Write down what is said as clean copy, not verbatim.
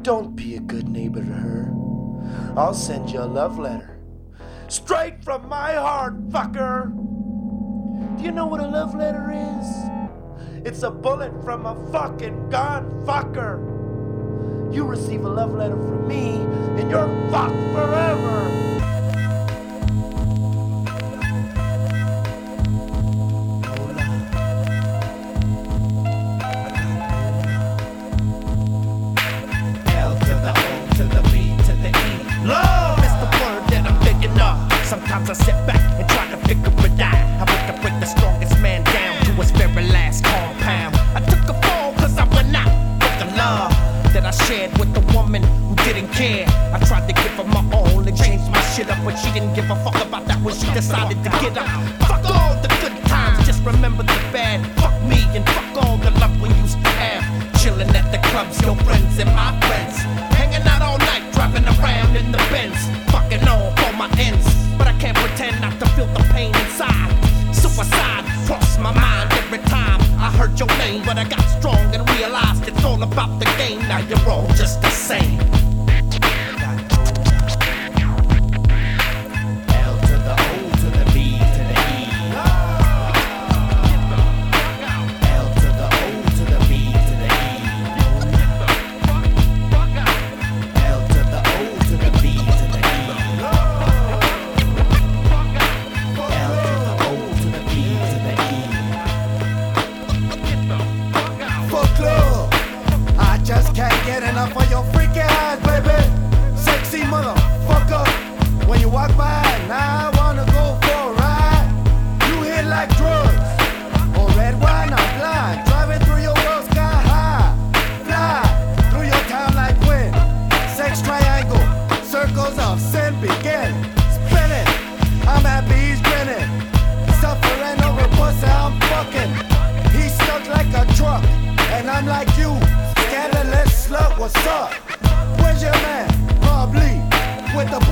Don't be a good neighbor to her. I'll send you a love letter. Straight from my heart, fucker! Do you know what a love letter is? It's a bullet from a fucking gun, fucker! You receive a love letter from me, and you're fucked forever! Sometimes I sit back and try to figure it out. I wake up with the strongest man down to his very last compound. I took a fall cause I went out with the love that I shared with the woman who didn't care. I tried to give her my all and change my shit up, but she didn't give a fuck about that when she decided to get up. Fuck all the good times, just remember the bad. Fuck me and fuck all the love we used to have. Chilling at the clubs, your friends and my friends. Hanging out all night, driving around in the Benz. Fucking all for my ends. But I can't pretend not to feel the pain inside. Suicide crossed my mind every time I heard your name. But I got strong and realized it's all about the game. Now you're all just the same. L to the O to the B to the E. L to the O to the B to the E. L to the O to the B to the E. Just can't get enough of your freaky ass, baby. Sexy motherfucker. When you walk by, now I wanna go for a ride. You hit like drugs, or red wine, I'm blind. Driving through your world sky high. Fly through your town like wind. Sex triangle, circles of sin begin. Spinning, I'm happy he's grinning. Suffering over pussy, I'm fucking. He's stuck like a truck, and I'm like you. Scandalous slut, what's up? Where's your man? Probably with the